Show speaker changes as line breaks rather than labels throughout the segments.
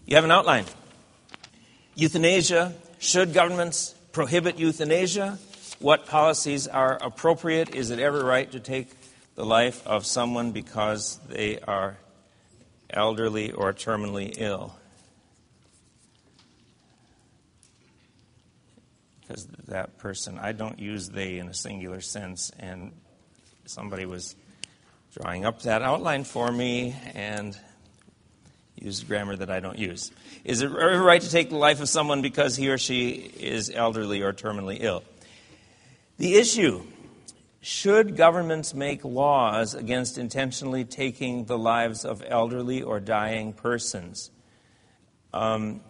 You have an outline. Euthanasia. Should governments prohibit euthanasia? What policies are appropriate? Is it ever right to take the life of someone because they are elderly or terminally ill? Because that person, I don't use they in a singular sense, and somebody was drawing up that outline for me and used grammar that I don't use. Is it ever right to take the life of someone because he or she is elderly or terminally ill? The issue, should governments make laws against intentionally taking the lives of elderly or dying persons? The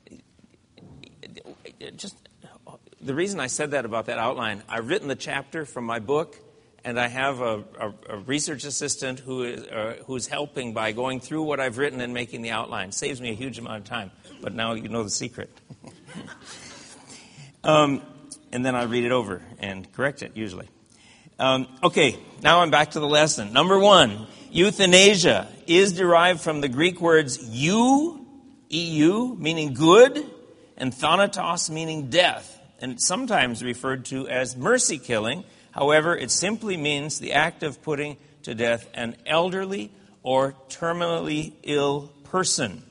reason I said that about that outline, I've written the chapter from my book, and I have a research assistant who's helping by going through what I've written and making the outline. Saves me a huge amount of time, but now you know the secret. And then I read it over and correct it, usually. Okay, now I'm back to the lesson. Number 1, euthanasia is derived from the Greek words EU, meaning good, and thanatos, meaning death, and sometimes referred to as mercy killing. However, it simply means the act of putting to death an elderly or terminally ill person.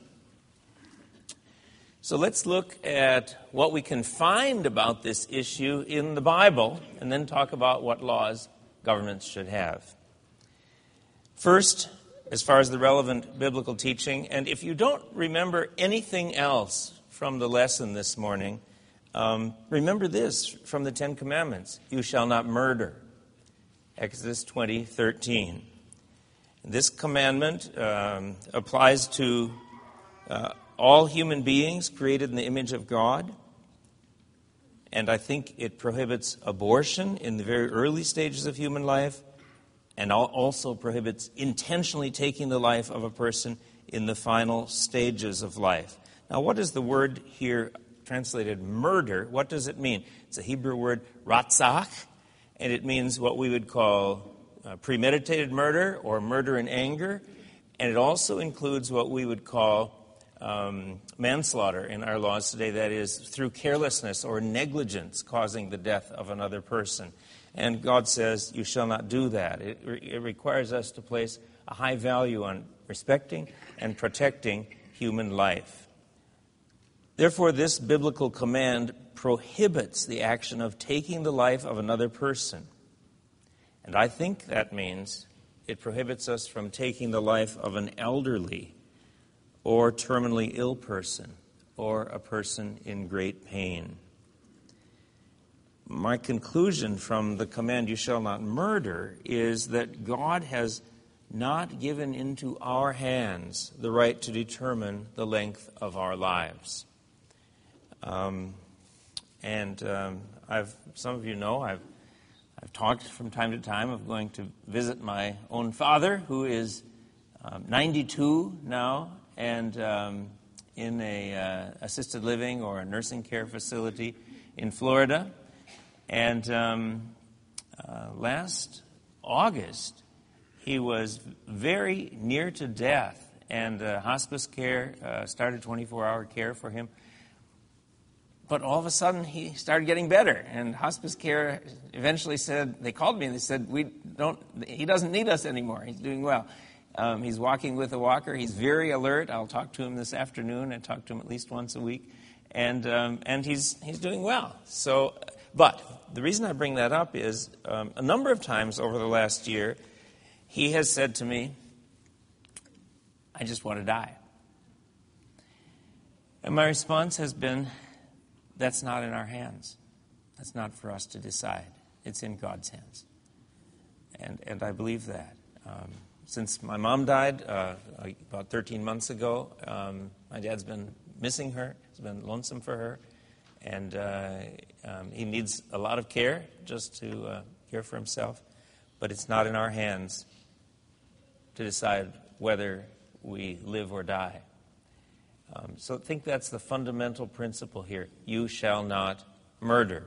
So let's look at what we can find about this issue in the Bible, and then talk about what laws governments should have. First, as far as the relevant biblical teaching, and if you don't remember anything else from the lesson this morning, remember this from the Ten Commandments: you shall not murder. Exodus 20:13. This commandment applies to all human beings created in the image of God. And I think it prohibits abortion in the very early stages of human life, and also prohibits intentionally taking the life of a person in the final stages of life. Now, what is the word here translated murder? What does it mean? It's a Hebrew word, ratzach, and it means what we would call premeditated murder or murder in anger, and it also includes what we would call manslaughter in our laws today, that is, through carelessness or negligence causing the death of another person. And God says, you shall not do that. It requires us to place a high value on respecting and protecting human life. Therefore, this biblical command prohibits the action of taking the life of another person. And I think that means it prohibits us from taking the life of an elderly or terminally ill person, or a person in great pain. My conclusion from the command, you shall not murder, is that God has not given into our hands the right to determine the length of our lives. Some of you know, I've talked from time to time of going to visit my own father, who is 92 now, and in a assisted living or a nursing care facility in Florida. And last August, he was very near to death, and hospice care started 24-hour care for him. But all of a sudden, he started getting better, and hospice care eventually said, they called me and they said, he doesn't need us anymore. He's doing well. He's walking with a walker. He's very alert. I'll talk to him this afternoon. I talk to him at least once a week, and he's doing well. So, but the reason I bring that up is a number of times over the last year, he has said to me, "I just want to die." And my response has been, "That's not in our hands. That's not for us to decide. It's in God's hands." And I believe that. Since my mom died about 13 months ago, my dad's been missing her. It's been lonesome for her. And he needs a lot of care just to care for himself. But it's not in our hands to decide whether we live or die. So I think that's the fundamental principle here. You shall not murder.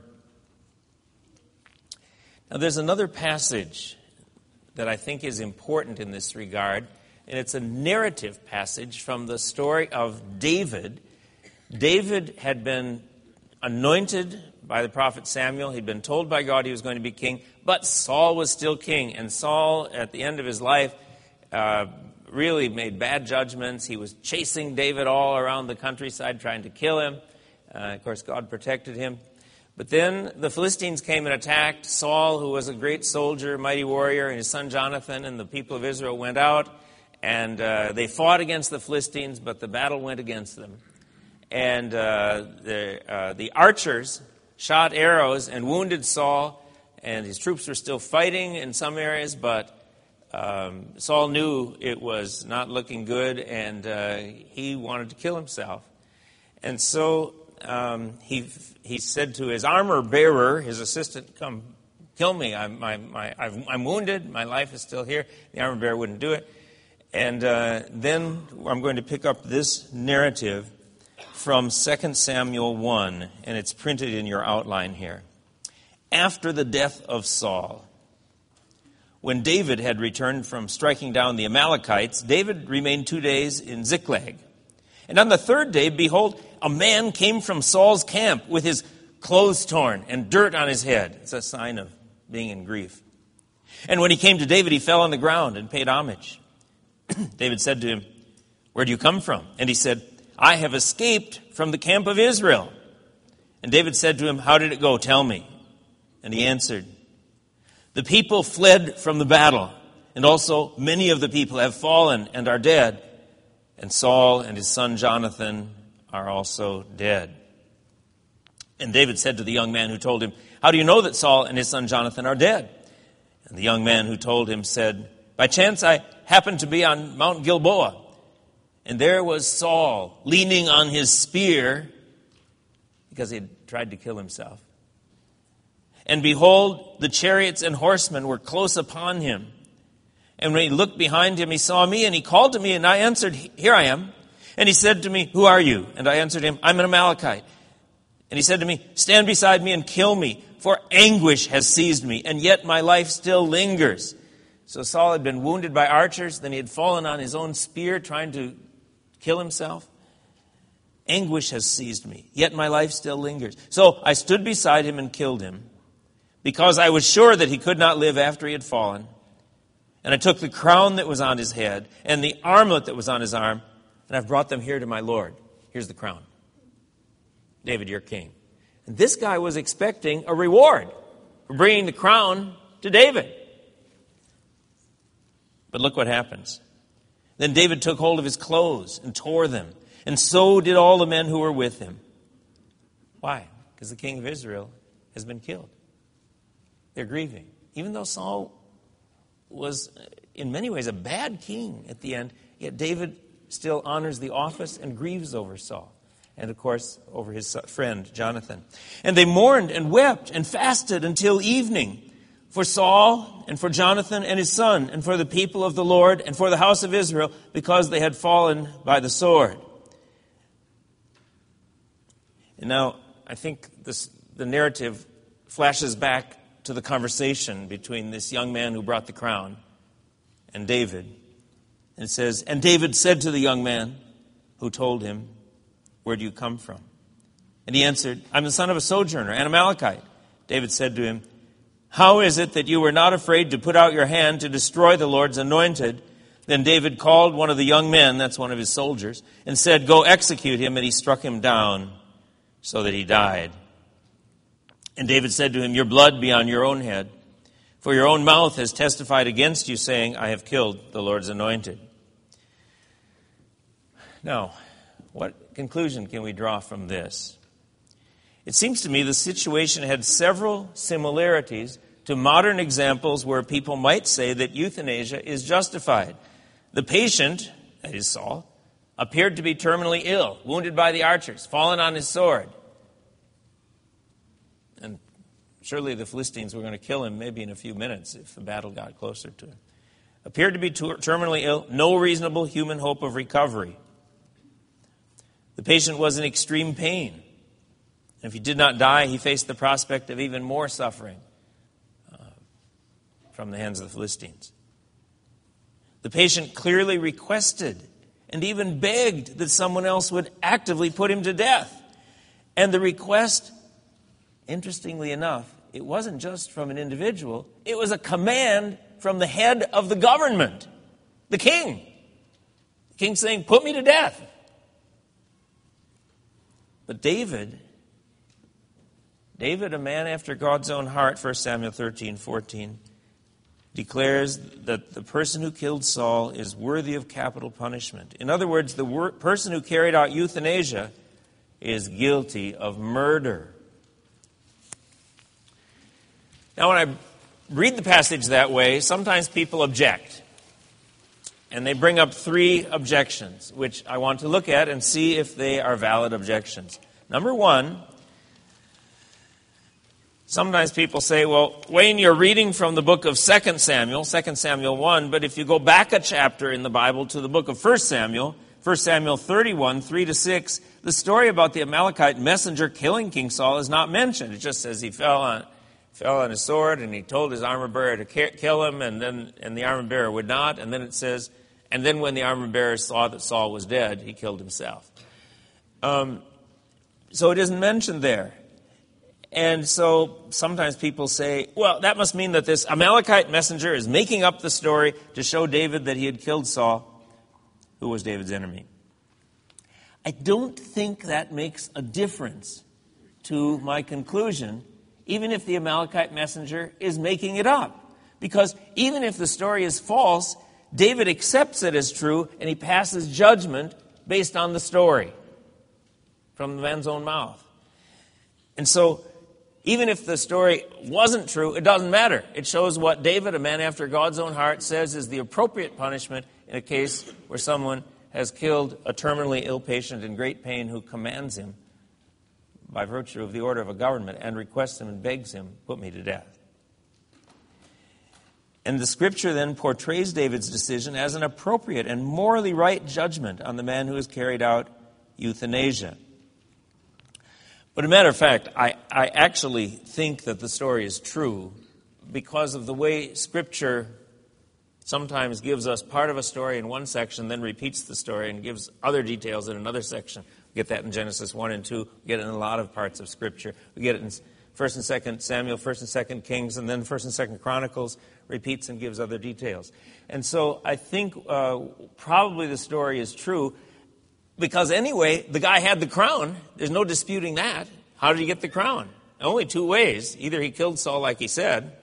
Now there's another passage that I think is important in this regard, and it's a narrative passage from the story of David. David had been anointed by the prophet Samuel. He'd been told by God he was going to be king, but Saul was still king. And Saul, at the end of his life, really made bad judgments. He was chasing David all around the countryside, trying to kill him. Of course, God protected him. But then the Philistines came and attacked Saul, who was a great soldier, mighty warrior, and his son Jonathan, and the people of Israel went out, and they fought against the Philistines, but the battle went against them. And the archers shot arrows and wounded Saul, and his troops were still fighting in some areas, but Saul knew it was not looking good, and he wanted to kill himself. And so he said to his armor bearer, his assistant, "Come, kill me. I'm wounded. My life is still here." The armor bearer wouldn't do it. And then I'm going to pick up this narrative from 2 Samuel 1, and it's printed in your outline here. After the death of Saul, when David had returned from striking down the Amalekites, David remained 2 days in Ziklag. And on the third day, behold, a man came from Saul's camp with his clothes torn and dirt on his head. It's a sign of being in grief. And when he came to David, he fell on the ground and paid homage. David said to him, "Where do you come from?" And he said, "I have escaped from the camp of Israel." And David said to him, "How did it go? Tell me." And he answered, "The people fled from the battle, and also many of the people have fallen and are dead. And Saul and his son Jonathan are also dead." And David said to the young man who told him, "How do you know that Saul and his son Jonathan are dead?" And the young man who told him said, "By chance I happened to be on Mount Gilboa, and there was Saul leaning on his spear," because he had tried to kill himself. "And behold, the chariots and horsemen were close upon him. And when he looked behind him, he saw me, and he called to me, and I answered, 'Here I am.' And he said to me, 'Who are you?' And I answered him, 'I'm an Amalekite.' And he said to me, 'Stand beside me and kill me, for anguish has seized me, and yet my life still lingers.'" So Saul had been wounded by archers, then he had fallen on his own spear trying to kill himself. "Anguish has seized me, yet my life still lingers. So I stood beside him and killed him, because I was sure that he could not live after he had fallen. And I took the crown that was on his head and the armlet that was on his arm, and I've brought them here to my Lord. Here's the crown. David, you're king." And this guy was expecting a reward for bringing the crown to David. But look what happens. Then David took hold of his clothes and tore them, and so did all the men who were with him. Why? Because the king of Israel has been killed. They're grieving. Even though Saul was in many ways a bad king at the end, yet David still honors the office and grieves over Saul. And of course, over his friend Jonathan. And they mourned and wept and fasted until evening for Saul and for Jonathan and his son and for the people of the Lord and for the house of Israel, because they had fallen by the sword. And now, I think the narrative flashes back to the conversation between this young man who brought the crown and David. And it says, "And David said to the young man who told him, 'Where do you come from?' And he answered, 'I'm the son of a sojourner, an Amalekite.' David said to him, 'How is it that you were not afraid to put out your hand to destroy the Lord's anointed?' Then David called one of the young men," that's one of his soldiers, "and said, 'Go execute him.' And he struck him down so that he died. And David said to him, 'Your blood be on your own head, for your own mouth has testified against you, saying, I have killed the Lord's anointed.'" Now, what conclusion can we draw from this? It seems to me the situation had several similarities to modern examples where people might say that euthanasia is justified. The patient, that is Saul, appeared to be terminally ill, wounded by the archers, fallen on his sword. And surely the Philistines were going to kill him maybe in a few minutes if the battle got closer to him. Appeared to be terminally ill, no reasonable human hope of recovery. The patient was in extreme pain. And if he did not die, he faced the prospect of even more suffering from the hands of the Philistines. The patient clearly requested and even begged that someone else would actively put him to death. And the request, interestingly enough, it wasn't just from an individual. It was a command from the head of the government, the king. The king saying, put me to death. But David, a man after God's own heart, 1 Samuel 13:14, declares that the person who killed Saul is worthy of capital punishment. In other words, the person who carried out euthanasia is guilty of murder. Now, when I read the passage that way, sometimes people object. And they bring up 3 objections, which I want to look at and see if they are valid objections. Number 1, sometimes people say, well, Wayne, you're reading from the book of 2 Samuel 1, but if you go back a chapter in the Bible to the book of 1 Samuel 31, 3-6, the story about the Amalekite messenger killing King Saul is not mentioned. It just says he fell on his sword and he told his armor bearer to kill him, and the armor bearer would not. And then it says, and then when the armor bearer saw that Saul was dead, he killed himself. So it isn't mentioned there. And so sometimes people say, well, that must mean that this Amalekite messenger is making up the story to show David that he had killed Saul, who was David's enemy. I don't think that makes a difference to my conclusion, even if the Amalekite messenger is making it up. Because even if the story is false, David accepts it as true, and he passes judgment based on the story from the man's own mouth. And so, even if the story wasn't true, it doesn't matter. It shows what David, a man after God's own heart, says is the appropriate punishment in a case where someone has killed a terminally ill patient in great pain who commands him by virtue of the order of a government and requests him and begs him, put me to death. And the scripture then portrays David's decision as an appropriate and morally right judgment on the man who has carried out euthanasia. But as a matter of fact, I actually think that the story is true because of the way Scripture sometimes gives us part of a story in one section, then repeats the story and gives other details in another section. We get that in Genesis 1 and 2. We get it in a lot of parts of Scripture. We get it in 1 and 2 Samuel, 1 and 2 Kings, and then 1 and 2 Chronicles repeats and gives other details. And so I think probably the story is true. Because anyway, the guy had the crown. There's no disputing that. How did he get the crown? Only 2 ways. Either he killed Saul like he said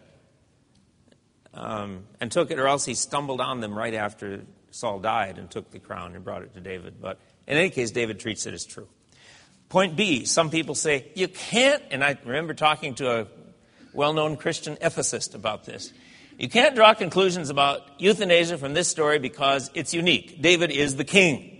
and took it, or else he stumbled on them right after Saul died and took the crown and brought it to David. But in any case, David treats it as true. Point B, some people say, you can't, and I remember talking to a well-known Christian ethicist about this. You can't draw conclusions about euthanasia from this story because it's unique. David is the king.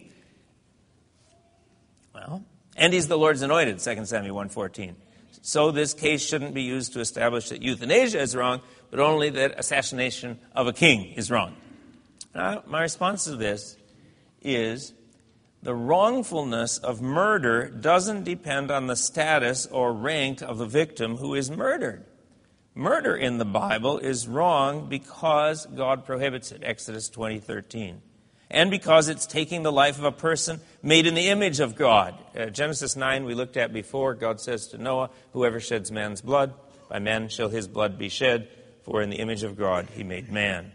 Well, and he's the Lord's anointed, 2 Samuel 1:14. So this case shouldn't be used to establish that euthanasia is wrong, but only that assassination of a king is wrong. Now, my response to this is the wrongfulness of murder doesn't depend on the status or rank of the victim who is murdered. Murder in the Bible is wrong because God prohibits it, Exodus 20:13. And because it's taking the life of a person made in the image of God. Genesis 9 we looked at before, God says to Noah, whoever sheds man's blood, by man shall his blood be shed, for in the image of God he made man.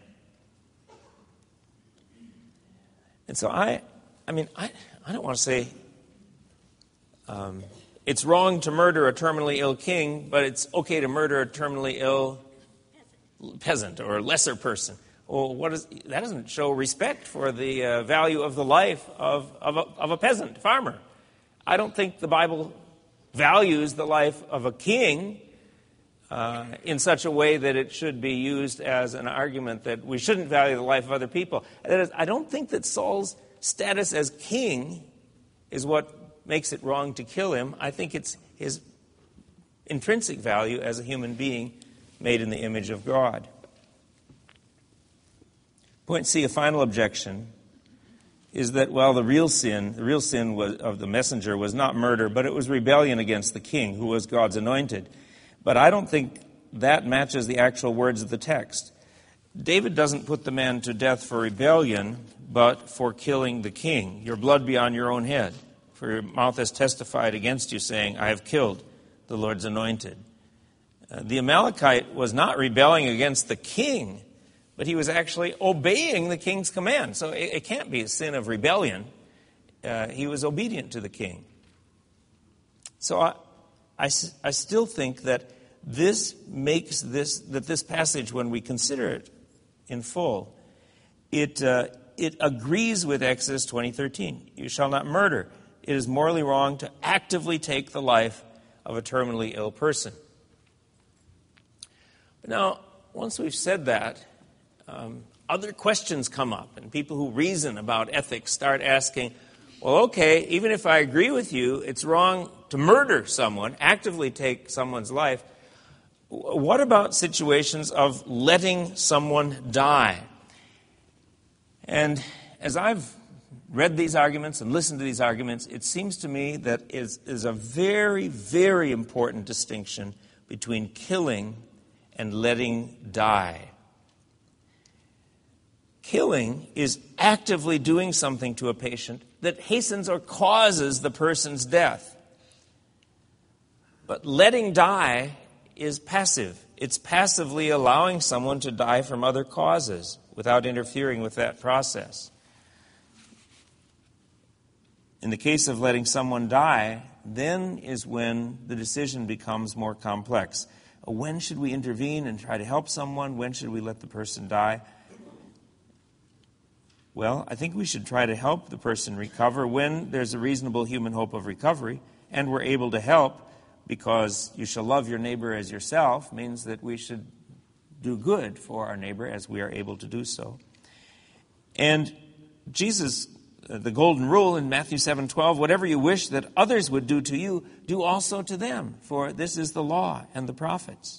And so I don't want to say it's wrong to murder a terminally ill king, but it's okay to murder a terminally ill peasant or lesser person. Well, that doesn't show respect for the value of the life of a peasant, farmer. I don't think the Bible values the life of a king in such a way that it should be used as an argument that we shouldn't value the life of other people. That is, I don't think that Saul's status as king is what makes it wrong to kill him. I think it's his intrinsic value as a human being made in the image of God. Point C, a final objection, is that, the real sin of the messenger was not murder, but it was rebellion against the king, who was God's anointed. But I don't think that matches the actual words of the text. David doesn't put the man to death for rebellion, but for killing the king. Your blood be on your own head, for your mouth has testified against you, saying, I have killed the Lord's anointed. The Amalekite was not rebelling against the king, but he was actually obeying the king's command. So it can't be a sin of rebellion. He was obedient to the king. So I still think that this makes this passage, when we consider it in full, it agrees with Exodus 20:13. You shall not murder. It is morally wrong to actively take the life of a terminally ill person. Now, once we've said that, other questions come up, and people who reason about ethics start asking, well, okay, even if I agree with you, it's wrong to murder someone, actively take someone's life. What about situations of letting someone die? And as I've read these arguments and listened to these arguments, it seems to me that is a very, very important distinction between killing and letting die. Killing is actively doing something to a patient that hastens or causes the person's death. But letting die is passive. It's passively allowing someone to die from other causes without interfering with that process. In the case of letting someone die, then is when the decision becomes more complex. When should we intervene and try to help someone? When should we let the person die? Well, I think we should try to help the person recover when there's a reasonable human hope of recovery, and we're able to help, because you shall love your neighbor as yourself means that we should do good for our neighbor as we are able to do so. And Jesus, the golden rule in Matthew 7:12, whatever you wish that others would do to you, do also to them, for this is the law and the prophets.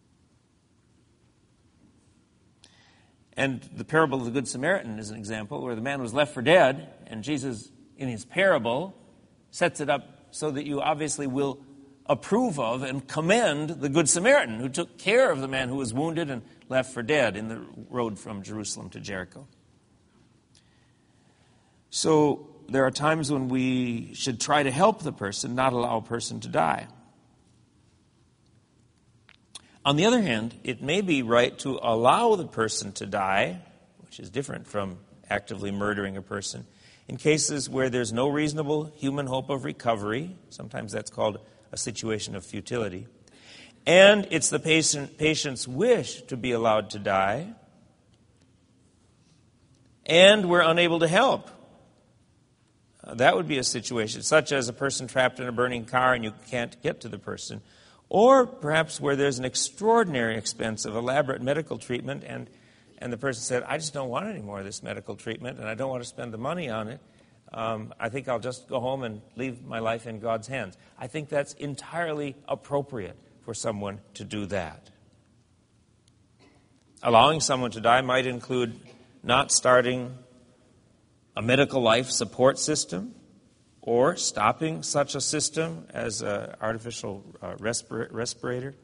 And the parable of the Good Samaritan is an example where the man was left for dead, and Jesus, in his parable, sets it up so that you obviously will approve of and commend the Good Samaritan who took care of the man who was wounded and left for dead in the road from Jerusalem to Jericho. So there are times when we should try to help the person, not allow a person to die. On the other hand, it may be right to allow the person to die, which is different from actively murdering a person, in cases where there's no reasonable human hope of recovery. Sometimes that's called a situation of futility. And it's the patient's wish to be allowed to die, and we're unable to help. That would be a situation, such as a person trapped in a burning car and you can't get to the person. Or perhaps where there's an extraordinary expense of elaborate medical treatment and the person said, I just don't want any more of this medical treatment and I don't want to spend the money on it. I think I'll just go home and leave my life in God's hands. I think that's entirely appropriate for someone to do that. Allowing someone to die might include not starting a medical life support system or stopping such a system as an artificial respirator.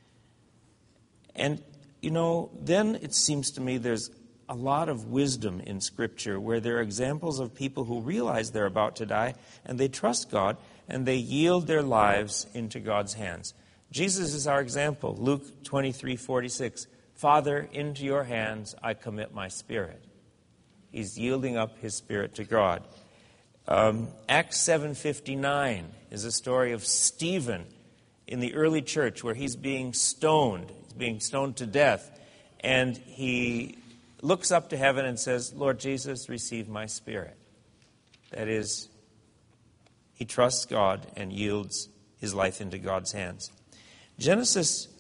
And, then it seems to me there's a lot of wisdom in Scripture where there are examples of people who realize they're about to die and they trust God and they yield their lives into God's hands. Jesus is our example. Luke 23:46, Father, into your hands I commit my spirit. He's yielding up his spirit to God. Acts 7:59 is a story of Stephen in the early church where he's being stoned. He's being stoned to death. And he looks up to heaven and says, Lord Jesus, receive my spirit. That is, he trusts God and yields his life into God's hands. Genesis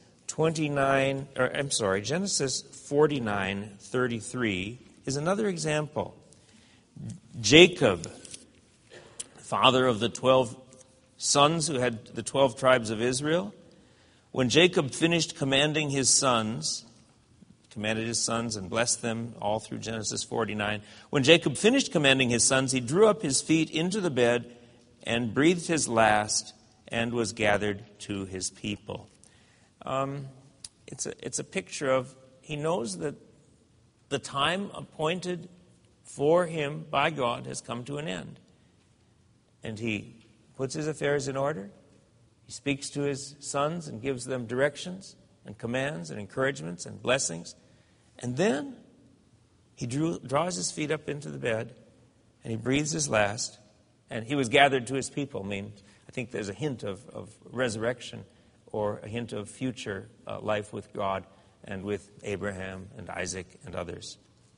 49:33 is another example. Jacob, father of the 12 sons who had the 12 tribes of Israel, when Jacob finished commanded his sons and blessed them all through Genesis 49. When Jacob finished commanding his sons, he drew up his feet into the bed and breathed his last and was gathered to his people. It's a picture of, he knows that The time appointed for him by God has come to an end. And he puts his affairs in order. He speaks to his sons and gives them directions and commands and encouragements and blessings. And then he draws his feet up into the bed and he breathes his last. And he was gathered to his people. I think there's a hint of resurrection or a hint of future life with God and with Abraham and Isaac and others.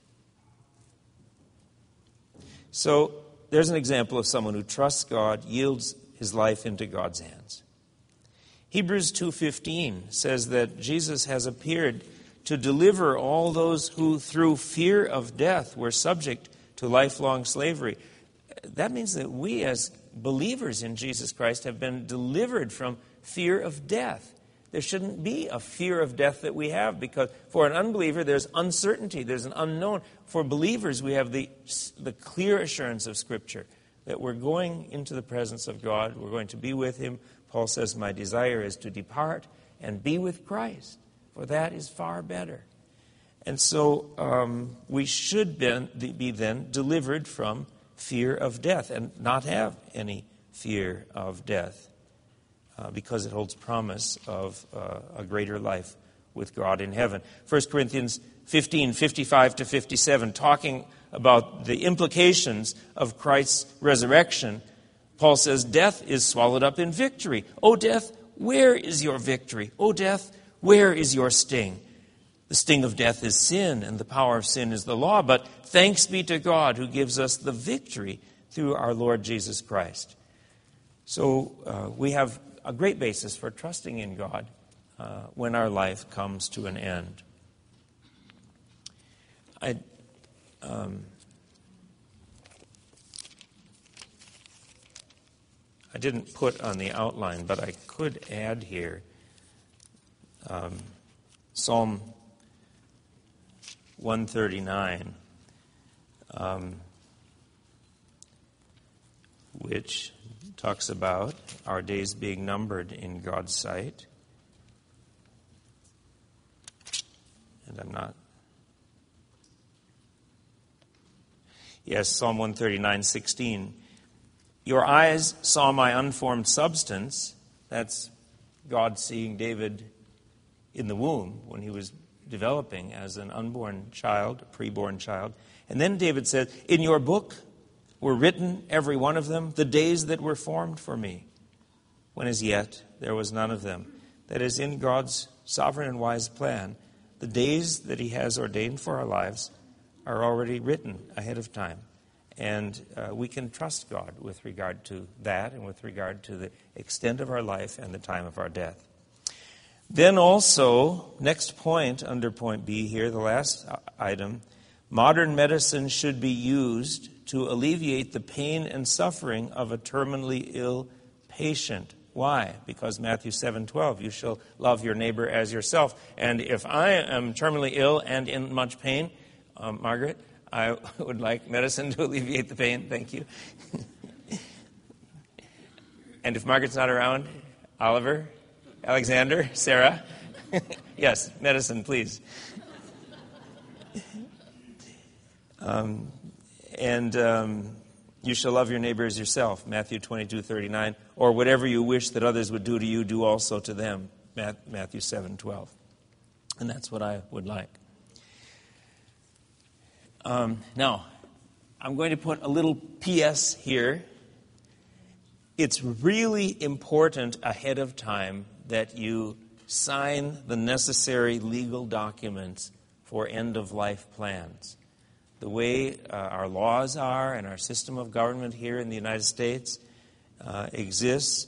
So there's an example of someone who trusts God, yields his life into God's hands. Hebrews 2:15 says that Jesus has appeared to deliver all those who through fear of death were subject to lifelong slavery. That means that we as believers in Jesus Christ have been delivered from fear of death. There shouldn't be a fear of death that we have, because for an unbeliever there's uncertainty, there's an unknown. For believers we have the clear assurance of Scripture that we're going into the presence of God, we're going to be with Him. Paul says, my desire is to depart and be with Christ, for that is far better. And so we should be then delivered from fear of death and not have any fear of death because it holds promise of a greater life with God in heaven. 1 Corinthians 15:55-57, talking about the implications of Christ's resurrection, Paul says, death is swallowed up in victory. O death, where is your victory? O death, where is your sting? The sting of death is sin, and the power of sin is the law. But thanks be to God who gives us the victory through our Lord Jesus Christ. So we have a great basis for trusting in God when our life comes to an end. I didn't put on the outline, but I could add here Psalm 139, which talks about our days being numbered in God's sight. And I'm not... Yes, Psalm 139:16. Your eyes saw my unformed substance. That's God seeing David in the womb when he was developing as an unborn child, a preborn child. And then David said, in your book were written, every one of them, the days that were formed for me, when as yet there was none of them. That is, in God's sovereign and wise plan, the days that He has ordained for our lives are already written ahead of time. And we can trust God with regard to that and with regard to the extent of our life and the time of our death. Then also, next point under point B here, the last item, modern medicine should be used to alleviate the pain and suffering of a terminally ill patient. Why? Because Matthew 7:12, you shall love your neighbor as yourself. And if I am terminally ill and in much pain, Margaret, I would like medicine to alleviate the pain. Thank you. And if Margaret's not around, Oliver, Alexander, Sarah, yes, medicine, please. You shall love your neighbor as yourself, Matthew 22:39, or whatever you wish that others would do to you, do also to them, Matthew 7:12. And that's what I would like. Now, I'm going to put a little PS here. It's really important ahead of time that you sign the necessary legal documents for end-of-life plans. The way our laws are and our system of government here in the United States exists,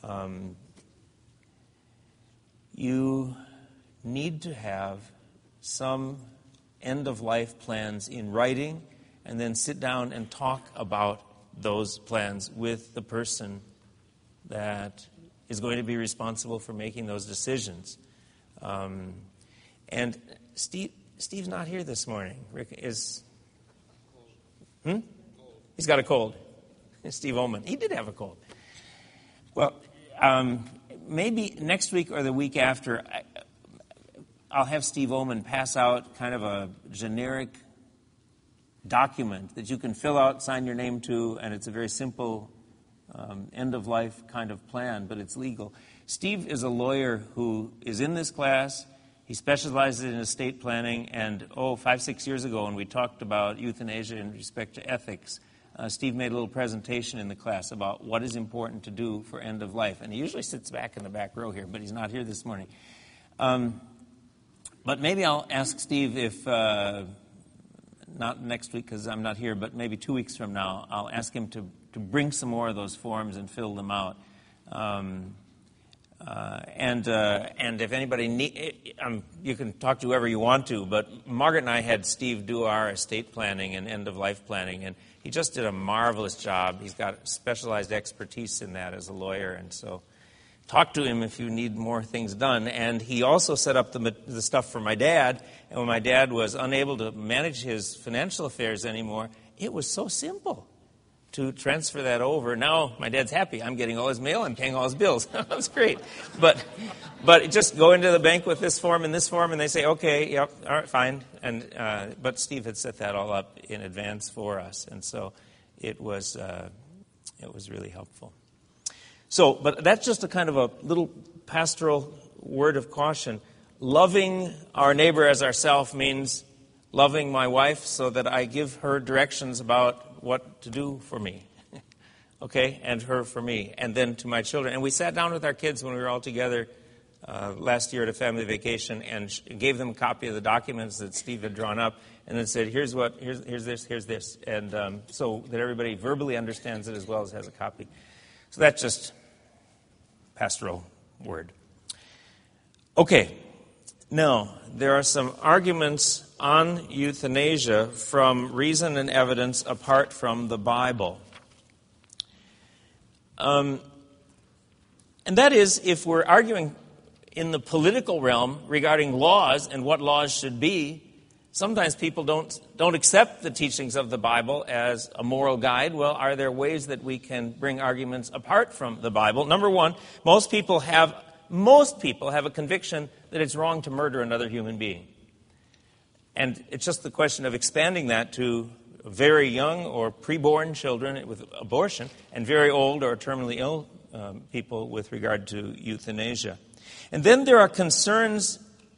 you need to have some end-of-life plans in writing and then sit down and talk about those plans with the person that is going to be responsible for making those decisions. And Steve's not here this morning. Rick is... He's got a cold. Steve Ullman. He did have a cold. Well, maybe next week or the week after, I'll have Steve Oman pass out kind of a generic document that you can fill out, sign your name to, and it's a very simple end-of-life kind of plan, but it's legal. Steve is a lawyer who is in this class. He specializes in estate planning, and 5-6 years ago when we talked about euthanasia in respect to ethics, Steve made a little presentation in the class about what is important to do for end of life. And he usually sits back in the back row here, but he's not here this morning. But maybe I'll ask Steve if, not next week because I'm not here, but maybe 2 weeks from now, I'll ask him to bring some more of those forms and fill them out. And if anybody you can talk to whoever you want to, but Margaret and I had Steve do our estate planning and end-of-life planning, and he just did a marvelous job. He's got specialized expertise in that as a lawyer, and so talk to him if you need more things done. And he also set up the stuff for my dad, and when my dad was unable to manage his financial affairs anymore, it was so simple to transfer that over. Now my dad's happy. I'm getting all his mail. I'm paying all his bills. That's great. But just go into the bank with this form and this form, and they say, okay, yep, all right, fine. And but Steve had set that all up in advance for us, and so it was really helpful. So, but that's just a kind of a little pastoral word of caution. Loving our neighbor as ourselves means loving my wife so that I give her directions about what to do for me, okay, and her for me, and then to my children. And we sat down with our kids when we were all together last year at a family vacation and gave them a copy of the documents that Steve had drawn up, and then said, here's this, and so that everybody verbally understands it as well as has a copy. So that's just pastoral word. Okay, now there are some arguments on euthanasia from reason and evidence apart from the Bible. And that is, if we're arguing in the political realm regarding laws and what laws should be, sometimes people don't accept the teachings of the Bible as a moral guide. Well, are there ways that we can bring arguments apart from the Bible? Number one, most people have a conviction that it's wrong to murder another human being. And it's just the question of expanding that to very young or preborn children with abortion and very old or terminally ill people with regard to euthanasia. And then there are concerns,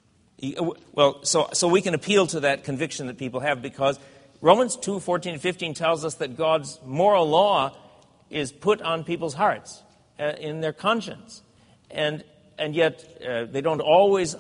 so we can appeal to that conviction that people have because Romans 2:14 and 15 tells us that God's moral law is put on people's hearts in their conscience. And yet they don't always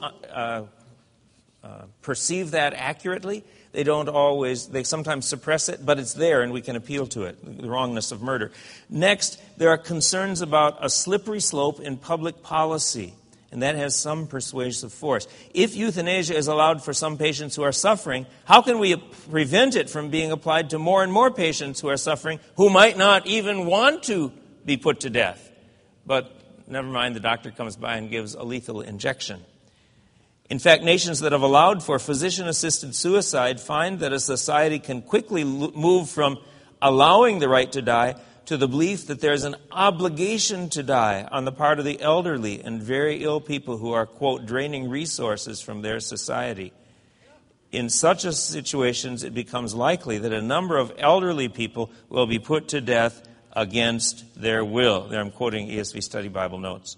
perceive that accurately. They sometimes suppress it, but it's there and we can appeal to it, the wrongness of murder. Next, there are concerns about a slippery slope in public policy, and that has some persuasive force. If euthanasia is allowed for some patients who are suffering, how can we prevent it from being applied to more and more patients who are suffering who might not even want to be put to death? But never mind, the doctor comes by and gives a lethal injection. In fact, nations that have allowed for physician-assisted suicide find that a society can quickly move from allowing the right to die to the belief that there's an obligation to die on the part of the elderly and very ill people who are, quote, draining resources from their society. In such situations, it becomes likely that a number of elderly people will be put to death against their will. There I'm quoting ESV Study Bible Notes.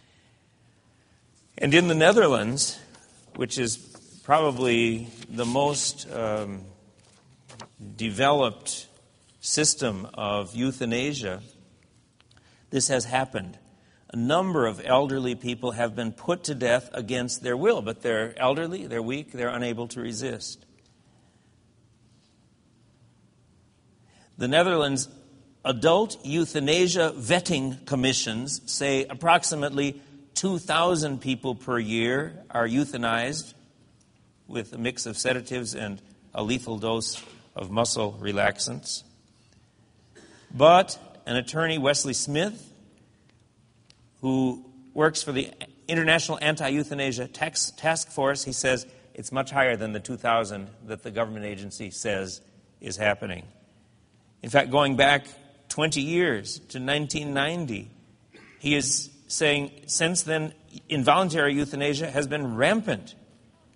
And in the Netherlands, which is probably the most developed system of euthanasia, this has happened. A number of elderly people have been put to death against their will, but they're elderly, they're weak, they're unable to resist. The Netherlands adult euthanasia vetting commissions say approximately 2,000 people per year are euthanized with a mix of sedatives and a lethal dose of muscle relaxants. But an attorney, Wesley Smith, who works for the International Anti-Euthanasia Task Force, he says it's much higher than the 2,000 that the government agency says is happening. In fact, going back 20 years to 1990, he is saying since then, involuntary euthanasia has been rampant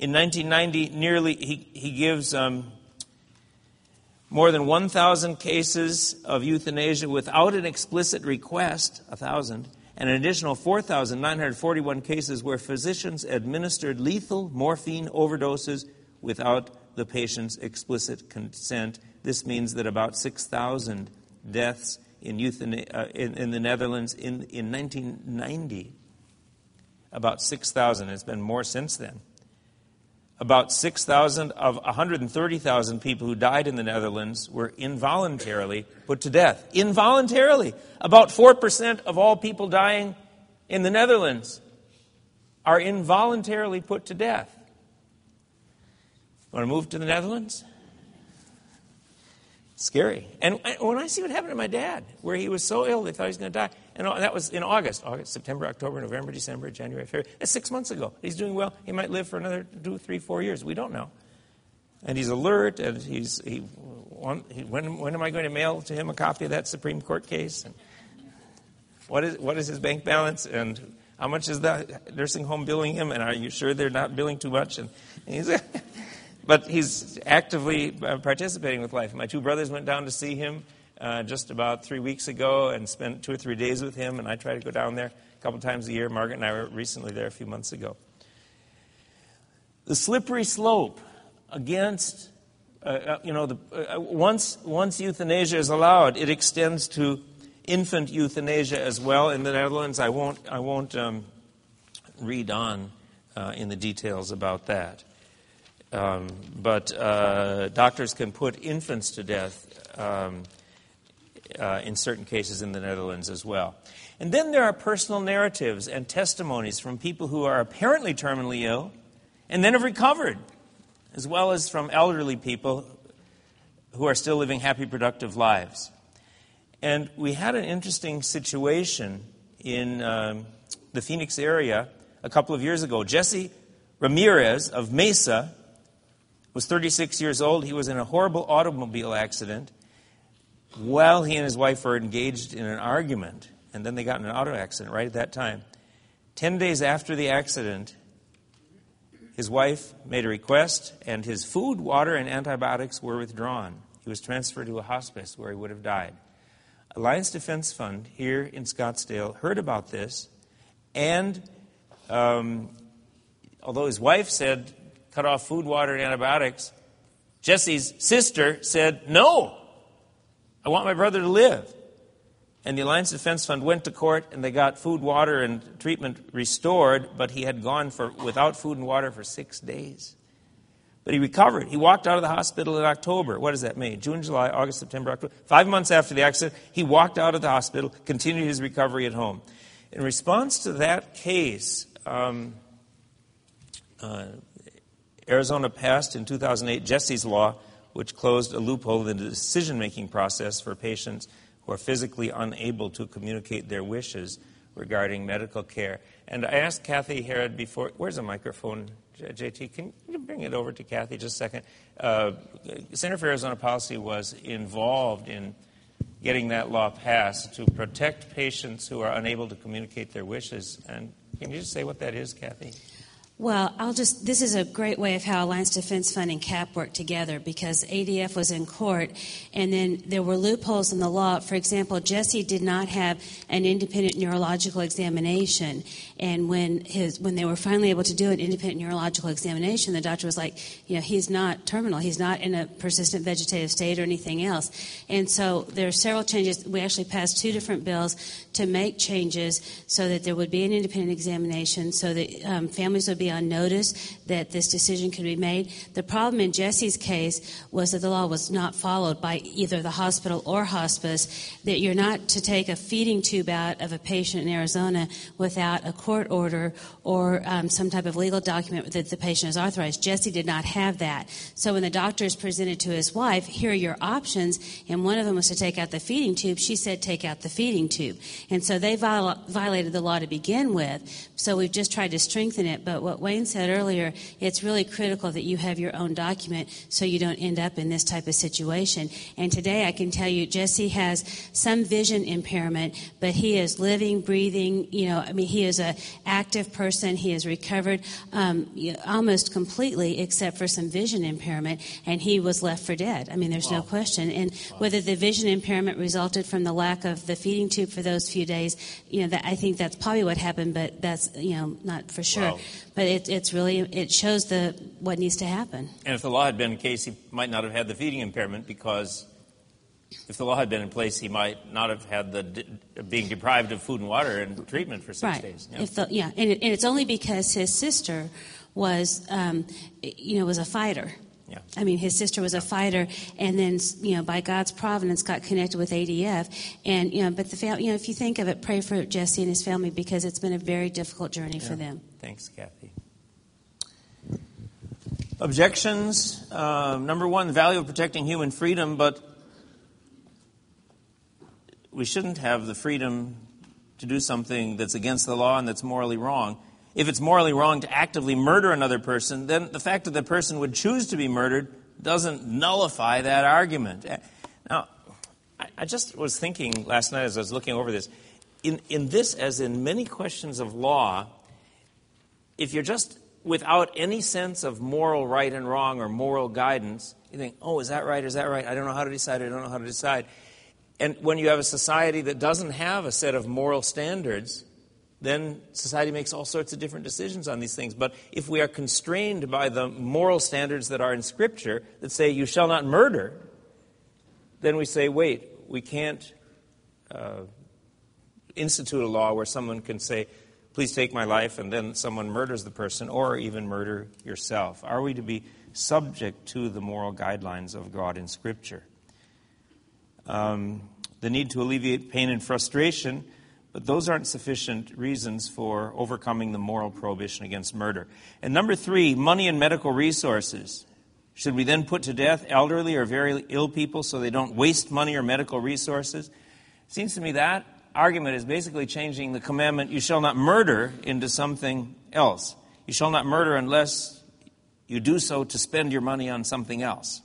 In 1990, he gives more than 1,000 cases of euthanasia without an explicit request, 1,000, and an additional 4,941 cases where physicians administered lethal morphine overdoses without the patient's explicit consent. This means that about 6,000 deaths in the Netherlands in 1990. About 6,000. It's been more since then. About 6,000 of 130,000 people who died in the Netherlands were involuntarily put to death. Involuntarily. About 4% of all people dying in the Netherlands are involuntarily put to death. Want to move to the Netherlands? Scary. And when I see what happened to my dad, where he was so ill they thought he was going to die, and that was in August, September, October, November, December, January, February. That's 6 months ago. He's doing well. He might live for another 2, 3, 4 years. We don't know. And he's alert, and when am I going to mail to him a copy of that Supreme Court case? And what is his bank balance? And how much is the nursing home billing him? And are you sure they're not billing too much? And but he's actively participating with life. My 2 brothers went down to see him just about 3 weeks ago and spent 2 or 3 days with him, and I try to go down there a couple times a year. Margaret and I were recently there a few months ago. The slippery slope against, once euthanasia is allowed, it extends to infant euthanasia as well in the Netherlands. I won't read on in the details about that. But doctors can put infants to death in certain cases in the Netherlands as well. And then there are personal narratives and testimonies from people who are apparently terminally ill and then have recovered, as well as from elderly people who are still living happy, productive lives. And we had an interesting situation in the Phoenix area a couple of years ago. Jesse Ramirez of Mesa was 36 years old. He was in a horrible automobile accident while he and his wife were engaged in an argument. And then they got in an auto accident right at that time. 10 days after the accident, his wife made a request, and his food, water, and antibiotics were withdrawn. He was transferred to a hospice where he would have died. Alliance Defense Fund here in Scottsdale heard about this, and although his wife said, cut off food, water, and antibiotics, Jesse's sister said, no, I want my brother to live. And the Alliance Defense Fund went to court, and they got food, water, and treatment restored, but he had gone without food and water for 6 days. But he recovered. He walked out of the hospital in October. What does that mean? June, July, August, September, October. 5 months after the accident, he walked out of the hospital, continued his recovery at home. In response to that case, Arizona passed in 2008 Jesse's Law, which closed a loophole in the decision-making process for patients who are physically unable to communicate their wishes regarding medical care. And I asked Kathy Herod before, where's the microphone, JT? Can you bring it over to Kathy just a second? Center for Arizona Policy was involved in getting that law passed to protect patients who are unable to communicate their wishes. And can you just say what that is, Kathy?
Well, this is a great way of how Alliance Defense Fund and CAP work together, because ADF was in court, and then there were loopholes in the law. For example, Jesse did not have an independent neurological examination, and when they were finally able to do an independent neurological examination, the doctor was like, he's not terminal, he's not in a persistent vegetative state or anything else. And so there are several changes. We actually passed 2 different bills to make changes so that there would be an independent examination, so that families would be on notice that this decision could be made. The problem in Jesse's case was that the law was not followed by either the hospital or hospice, that you're not to take a feeding tube out of a patient in Arizona without a court order or some type of legal document that the patient is authorized. Jesse did not have that. So when the doctors presented to his wife, here are your options, and one of them was to take out the feeding tube, she said take out the feeding tube. And so they violated the law to begin with. So we've just tried to strengthen it. But what Wayne said earlier it's really critical that you have your own document so you don't end up in this type of situation. And today I can tell you Jesse has some vision impairment, but he is living, breathing, he is an active person. He is recovered almost completely except for some vision impairment, and he was left for dead. I mean, there's no question. And whether the vision impairment resulted from the lack of the feeding tube for those few days, I think that's probably what happened, but that's, not for sure.
Wow.
But it shows what needs to happen.
And if the law had been in case, he might not have had the feeding impairment, because if the law had been in place, he might not have had being deprived of food and water and treatment for 6 days.
Yeah. And it's only because his sister was a fighter.
Yeah.
I mean, his sister was a fighter, and then, by God's providence, got connected with ADF. And, but the family, if you think of it, pray for Jesse and his family, because it's been a very difficult journey for them.
Thanks, Kathy. Objections. Number one, the value of protecting human freedom, but we shouldn't have the freedom to do something that's against the law and that's morally wrong. If it's morally wrong to actively murder another person, then the fact that the person would choose to be murdered doesn't nullify that argument. Now, I just was thinking last night as I was looking over this, in this, as in many questions of law, if you're just without any sense of moral right and wrong or moral guidance, you think, oh, is that right? Is that right? I don't know how to decide. I don't know how to decide. And when you have a society that doesn't have a set of moral standards, then society makes all sorts of different decisions on these things. But if we are constrained by the moral standards that are in Scripture that say you shall not murder, then we say, wait, we can't institute a law where someone can say, please take my life, and then someone murders the person, or even murder yourself. Are we to be subject to the moral guidelines of God in Scripture? The need to alleviate pain and frustration, but those aren't sufficient reasons for overcoming the moral prohibition against murder. And number three, money and medical resources. Should we then put to death elderly or very ill people so they don't waste money or medical resources? It seems to me that argument is basically changing the commandment, you shall not murder, into something else. You shall not murder unless you do so to spend your money on something else.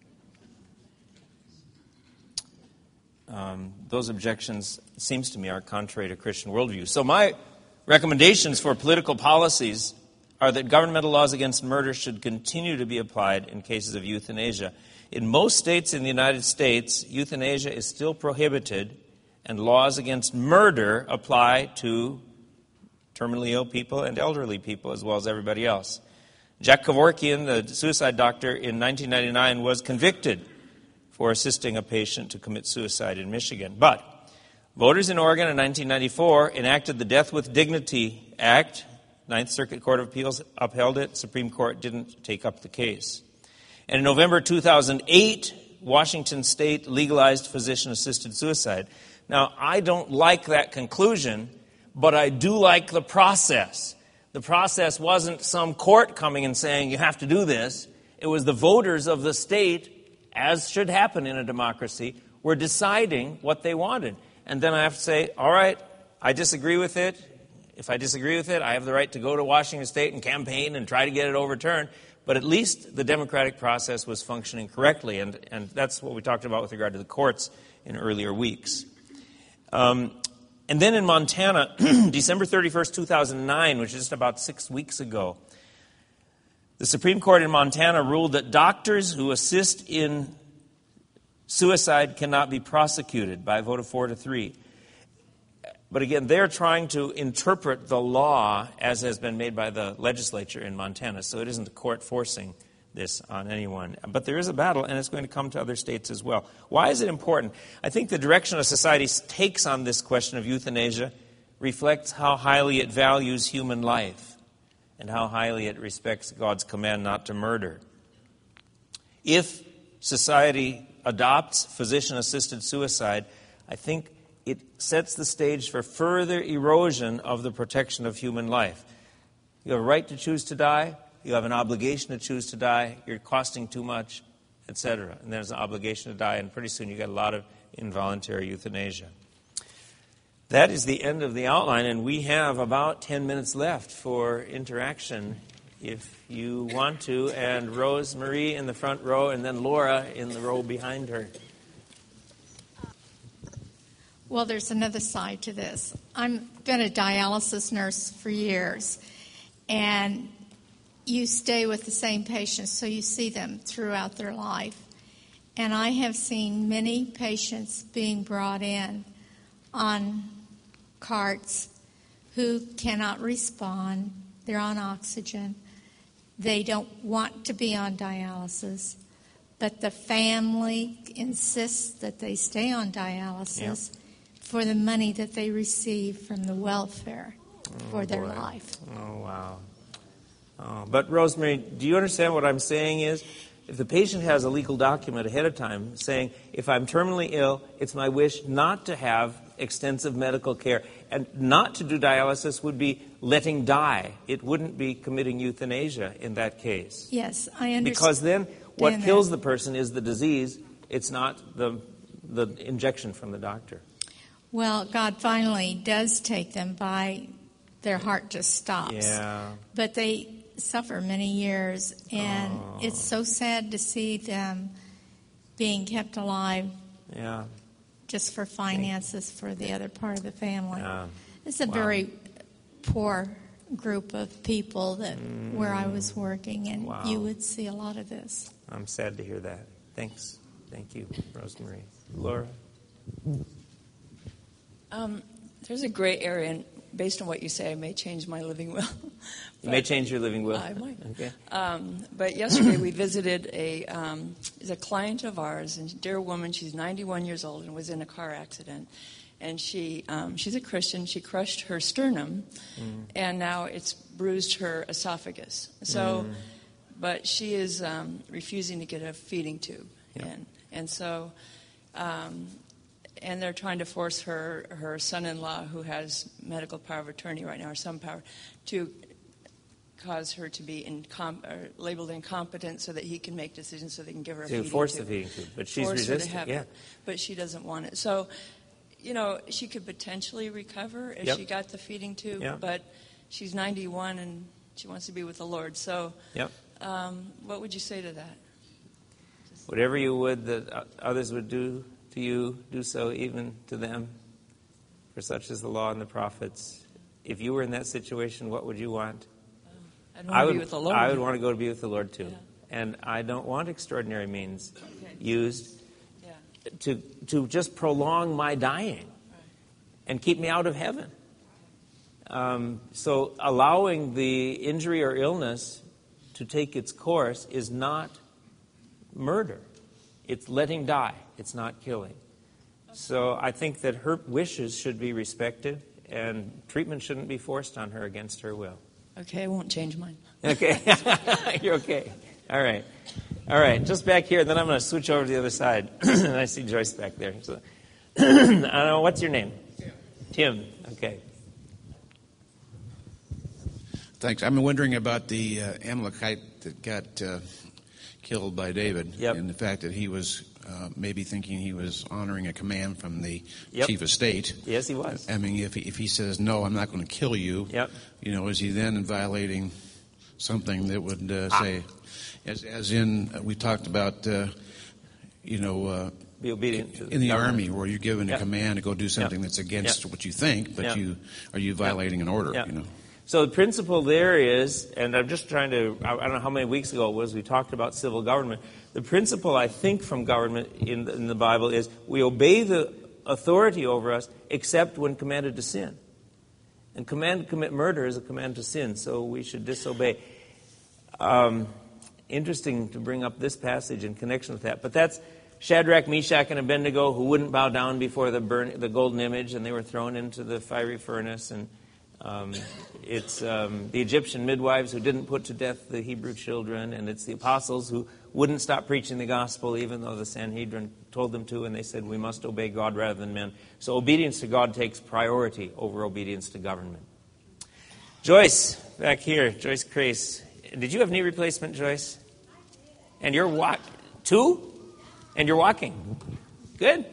Those objections, it seems to me, are contrary to Christian worldview. So my recommendations for political policies are that governmental laws against murder should continue to be applied in cases of euthanasia. In most states in the United States, euthanasia is still prohibited, and laws against murder apply to terminally ill people and elderly people as well as everybody else. Jack Kevorkian, the suicide doctor, in 1999 was convicted for assisting a patient to commit suicide in Michigan. But voters in Oregon in 1994 enacted the Death with Dignity Act. Ninth Circuit Court of Appeals upheld it. Supreme Court didn't take up the case. And in November 2008, Washington State legalized physician-assisted suicide. Now, I don't like that conclusion, but I do like the process. The process wasn't some court coming and saying, you have to do this. It was the voters of the state, as should happen in a democracy, were deciding what they wanted. And then I have to say, all right, I disagree with it. If I disagree with it, I have the right to go to Washington State and campaign and try to get it overturned. But at least the democratic process was functioning correctly. And that's what we talked about with regard to the courts in earlier weeks. And then in Montana, December 31st, 2009, which is just about 6 weeks ago, the Supreme Court in Montana ruled that doctors who assist in suicide cannot be prosecuted by a vote of 4-3. But again, they're trying to interpret the law as has been made by the legislature in Montana. So it isn't the court forcing this on anyone. But there is a battle, and it's going to come to other states as well. Why is it important? I think the direction of society takes on this question of euthanasia reflects how highly it values human life and how highly it respects God's command not to murder. If society adopts physician-assisted suicide, I think it sets the stage for further erosion of the protection of human life. You have a right to choose to die. You have an obligation to choose to die. You're costing too much, etc. And there's an obligation to die, and pretty soon you get a lot of involuntary euthanasia. That is the end of the outline, and we have about 10 minutes left for interaction if you want to, and Rosemary in the front row, and then Laura in the row behind her.
Well, there's another side to this. I've been a dialysis nurse for years, and you stay with the same patients, so you see them throughout their life. And I have seen many patients being brought in on carts who cannot respond. They're on oxygen. They don't want to be on dialysis, but the family insists that they stay on dialysis for the money that they receive from the welfare for their life.
Oh, wow. Oh, but Rosemary, do you understand what I'm saying is, if the patient has a legal document ahead of time saying, if I'm terminally ill, it's my wish not to have extensive medical care, and not to do dialysis would be letting die. It wouldn't be committing euthanasia in that case.
Yes, I understand.
Because then what kills the person is the disease. It's not the injection from the doctor.
Well, God finally does take them by their heart just stops.
Yeah.
But they suffer many years, and it's so sad to see them being kept alive just for finances for the other part of the family. It's a very poor group of people that where I was working, and you would see a lot of this.
I'm sad to hear that. Thanks. Thank you, Rosemary. Laura?
There's a gray area, and based on what you say, I may change my living will.
You may change your living will.
I might.
Okay.
But yesterday we visited a client of ours, and dear woman, she's 91 years old and was in a car accident. And she's a Christian. She crushed her sternum, and now it's bruised her esophagus. So, but she is refusing to get a feeding tube, and so. And they're trying to force her son-in-law, who has medical power of attorney right now, or some power, to cause her to be labeled incompetent so that he can make decisions so they can give her a feeding tube. To force
the feeding tube, but she's resistant.
But she doesn't want it. So, she could potentially recover if she got the feeding tube, but she's 91 and she wants to be with the Lord. So, what would you say to that?
Whatever you would that others would do to you, do so even to them. For such is the law and the prophets. If you were in that situation, what would you want?
I'd want to be with the Lord.
I would want to go to be with the Lord too. Yeah. And I don't want extraordinary means used to just prolong my dying and keep me out of heaven. So allowing the injury or illness to take its course is not murder. It's letting die. It's not killing. So I think that her wishes should be respected, and treatment shouldn't be forced on her against her will.
Okay, I won't change mine.
Okay. You're okay. All right. Just back here, then I'm going to switch over to the other side. I see Joyce back there. So, I don't know, what's your name? Tim. Okay.
Thanks. I'm wondering about the Amalekite that got killed by David, and the fact that he was maybe thinking he was honoring a command from the chief of state.
Yes, he was.
I mean, if he says, no, I'm not going to kill you, is he then violating something that would say, as in we talked about,
be obedient to
in the army where you're given a command to go do something that's against what you think, but are you violating an order,
So the principle there is, and I'm just trying to, I don't know how many weeks ago it was, we talked about civil government. The principle, I think, from government in the Bible is we obey the authority over us except when commanded to sin. And command to commit murder is a command to sin, so we should disobey. Interesting to bring up this passage in connection with that. But that's Shadrach, Meshach, and Abednego, who wouldn't bow down before the golden image, and they were thrown into the fiery furnace. And it's the Egyptian midwives who didn't put to death the Hebrew children, and it's the apostles who wouldn't stop preaching the gospel even though the Sanhedrin told them to, and they said we must obey God rather than men. So obedience to God takes priority over obedience to government. Joyce, back here, Joyce Crace. Did you have knee replacement, Joyce? And you're walking? 2? And you're walking? Good.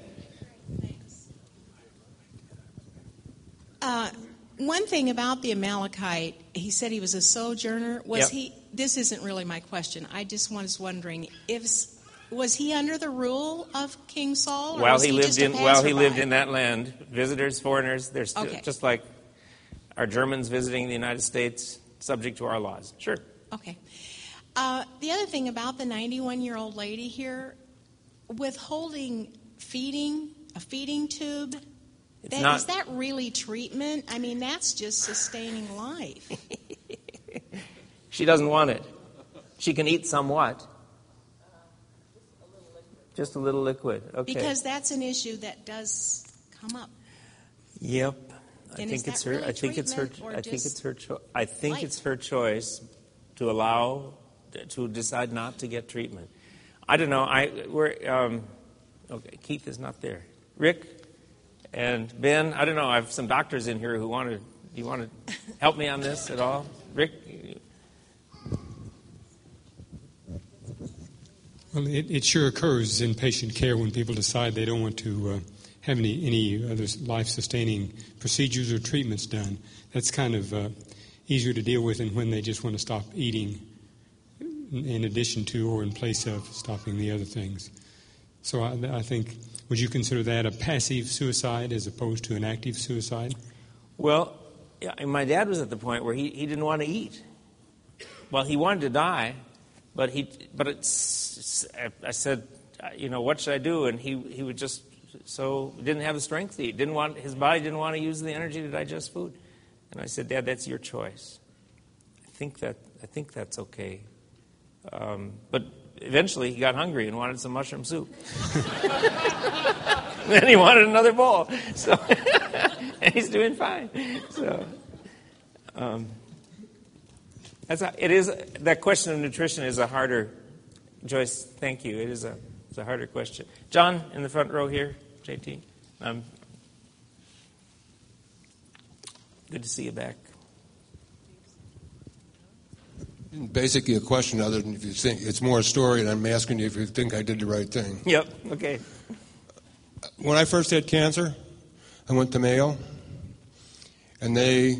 One thing about the Amalekite, he said he was a sojourner. Was this isn't really my question. I just was wondering, was he under the rule of King Saul? Or
while he lived in that land, visitors, foreigners, they're still, just like our Germans visiting the United States, subject to our laws. Sure.
Okay. The other thing about the 91-year-old lady here, withholding a feeding tube, is that really treatment? I mean, that's just sustaining life.
She doesn't want it. She can eat somewhat. Just a little liquid. Okay.
Because that's an issue that does come up.
Yep. I think it's her choice to decide not to get treatment. I don't know. Okay, Keith is not there. Rick and Ben, I don't know. I have some doctors in here who do you want to help me on this at all? Rick?
Well, it sure occurs in patient care when people decide they don't want to have any other life-sustaining procedures or treatments done. That's kind of easier to deal with than when they just want to stop eating in addition to or in place of stopping the other things. So I think, would you consider that a passive suicide as opposed to an active suicide?
Well, yeah, my dad was at the point where he didn't want to eat. Well, he wanted to die, but I said, what should I do? And he would just, didn't have the strength to eat. His body didn't want to use the energy to digest food. And I said, Dad, that's your choice. I think that's okay. But eventually he got hungry and wanted some mushroom soup. Then he wanted another bowl. So and he's doing fine. So that question of nutrition is a harder, Joyce, thank you. It's a harder question. John, in the front row here, JT. Good to see you back.
Basically a question other than if you think it's more a story, and I'm asking you if you think I did the right thing.
Yep, okay.
When I first had cancer, I went to Mayo, and they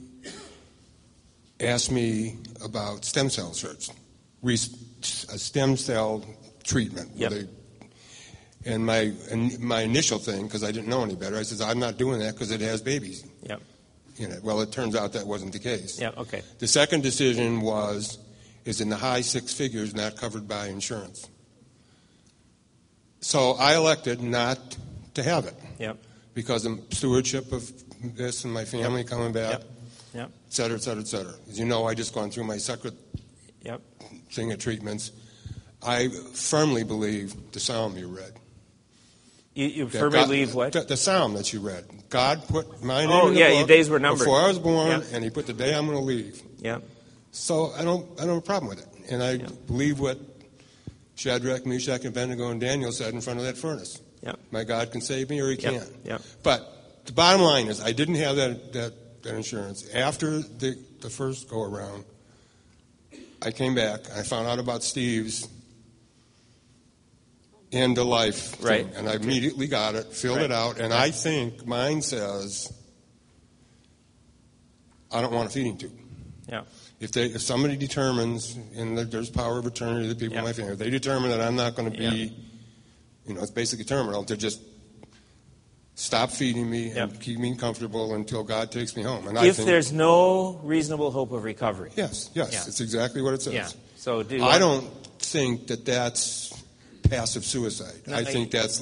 asked me about stem cell research, a stem cell treatment.
Yep.
And my initial thing, because I didn't know any better, I said, I'm not doing that because it has babies.
Yep.
In it. Well, it turns out that wasn't the case.
Yeah, okay.
The second decision is in the high six figures, not covered by insurance. So I elected not to have it.
Yep.
Because of stewardship of this and my family coming back,
et
cetera, et cetera, et cetera. As you know, I just gone through my second thing of treatments. I firmly believe the psalm you read.
You firmly believe what?
The psalm that you read. God put my name in the book
your days were numbered
before I was born, and He put the day I'm going to leave.
Yeah.
So I don't have a problem with it, and I believe what Shadrach, Meshach, and Abednego and Daniel said in front of that furnace.
Yep.
My God can save me, or He can't.
Yep.
But the bottom line is, I didn't have that insurance. After the first go around, I came back. I found out about Steve's end of life thing,
right,
and I immediately got it, filled it out, and I think mine says I don't want a feeding tube.
Yeah.
If somebody determines, and there's power of attorney to the people in my family, if they determine that I'm not going to be, it's basically terminal, to just stop feeding me and keep me comfortable until God takes me home. And
if there's no reasonable hope of recovery.
Yes, it's exactly what it says.
Yeah. So
I don't think that that's passive suicide. No, I think that's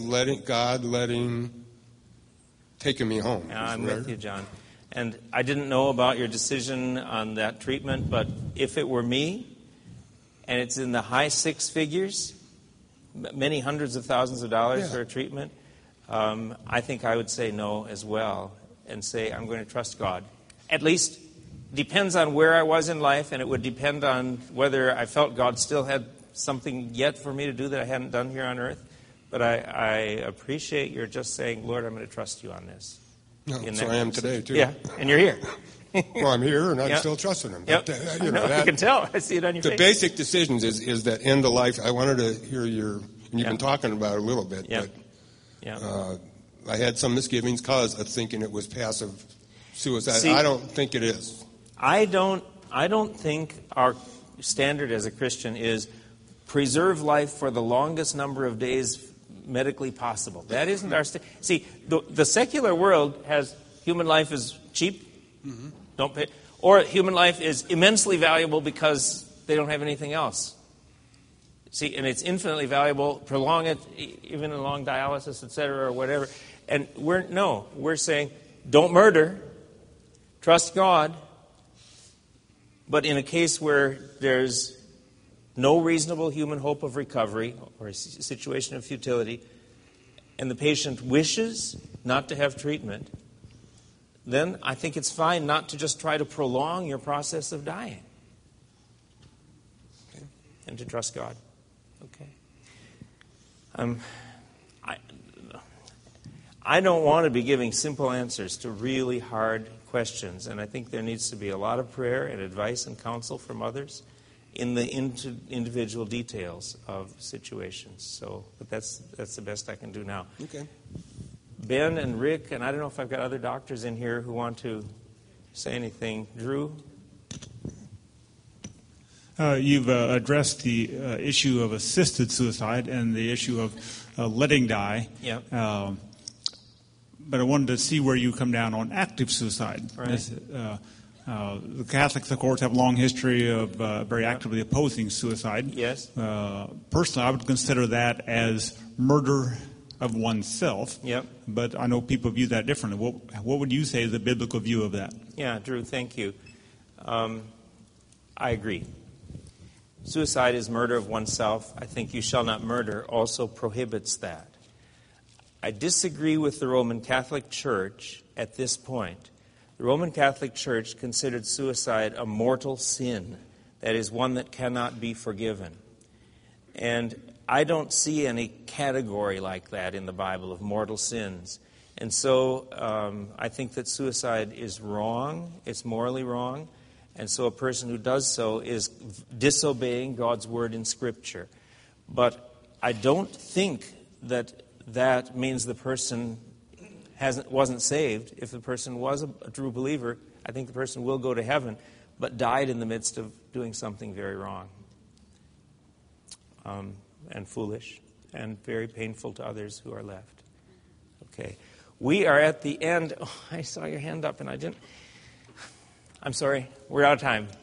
taking me home.
I'm with you, John. And I didn't know about your decision on that treatment, but if it were me, and it's in the high six figures, many hundreds of thousands of dollars for a treatment, I think I would say no as well and say I'm going to trust God. At least depends on where I was in life, and it would depend on whether I felt God still had something yet for me to do that I hadn't done here on earth. But I appreciate your just saying, Lord, I'm going to trust you on this.
No, so I am today, too.
Yeah, and you're here.
Well, I'm here, and I'm still trusting Him.
Yep.
But,
I can tell. I see it on your face.
The basic decisions is that end of life. I wanted to hear and you've been talking about it a little bit, but I had some misgivings because of thinking it was passive suicide. I don't think it is.
I don't think our standard as a Christian is preserve life for the longest number of days medically possible. That isn't our See, the secular world has human life is cheap, don't pay, or human life is immensely valuable because they don't have anything else. See, and it's infinitely valuable, prolong it, even in long dialysis, etc., or whatever. And we're saying, don't murder, trust God, but in a case where there's no reasonable human hope of recovery or a situation of futility, and the patient wishes not to have treatment, then I think it's fine not to just try to prolong your process of dying. Okay? And to trust God. Okay. I don't want to be giving simple answers to really hard questions, and I think there needs to be a lot of prayer and advice and counsel from others in the individual details of situations. So, but that's the best I can do now.
Okay.
Ben and Rick, and I don't know if I've got other doctors in here who want to say anything. Drew?
You've addressed the issue of assisted suicide and the issue of letting die.
Yep.
But I wanted to see where you come down on active suicide.
Right.
The Catholics, of course, have a long history of very actively opposing suicide.
Yes.
Personally, I would consider that as murder of oneself.
Yep.
But I know people view that differently. What would you say is the biblical view of that?
Yeah, Drew, thank you. I agree. Suicide is murder of oneself. I think you shall not murder also prohibits that. I disagree with the Roman Catholic Church at this point. The Roman Catholic Church considered suicide a mortal sin, that is, one that cannot be forgiven. And I don't see any category like that in the Bible of mortal sins. And so I think that suicide is wrong, it's morally wrong, and so a person who does so is disobeying God's word in Scripture. But I don't think that means the person wasn't saved. If the person was a true believer, I think the person will go to heaven, but died in the midst of doing something very wrong and foolish and very painful to others who are left. Okay. We are at the end. Oh, I saw your hand up and I didn't. I'm sorry. We're out of time.